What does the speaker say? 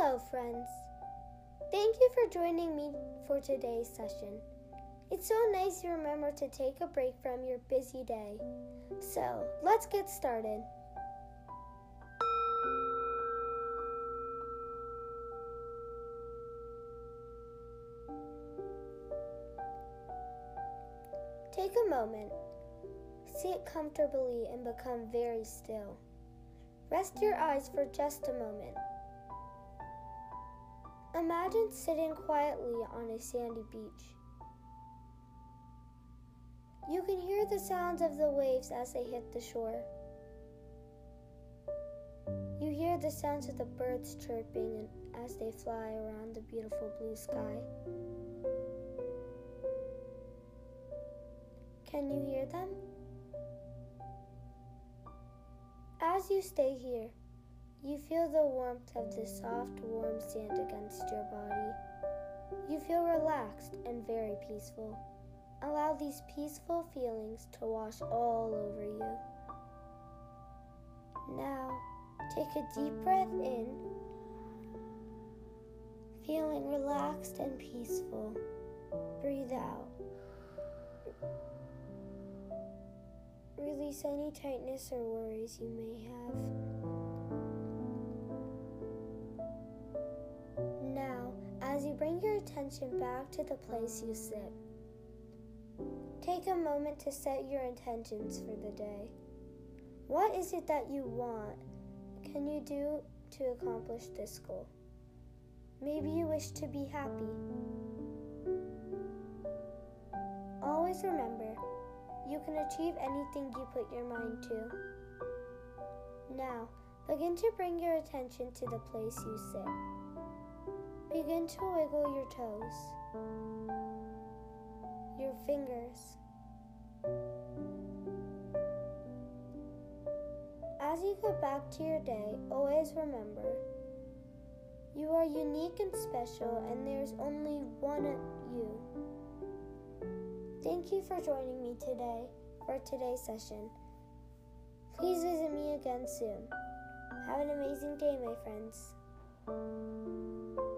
Hello, friends. Thank you for joining me for today's session. It's so nice you remember to take a break from your busy day. So, let's get started. Take a moment. Sit comfortably and become very still. Rest your eyes for just a moment. Imagine sitting quietly on a sandy beach. You can hear the sounds of the waves as they hit the shore. You hear the sounds of the birds chirping as they fly around the beautiful blue sky. Can you hear them? As you stay here, you feel the warmth of the soft, warm sand against your body. You feel relaxed and very peaceful. Allow these peaceful feelings to wash all over you. Now, take a deep breath in, feeling relaxed and peaceful. Breathe out. Release any tightness or worries you may have. Now, as you bring your attention back to the place you sit, take a moment to set your intentions for the day. What is it that you want? Can you do to accomplish this goal? Maybe you wish to be happy. Always remember, you can achieve anything you put your mind to. Now, begin to bring your attention to the place you sit. Begin to wiggle your toes, your fingers. As you go back to your day, always remember, you are unique and special, and there's only one you. Thank you for joining me today for today's session. Please visit me again soon. Have an amazing day, my friends.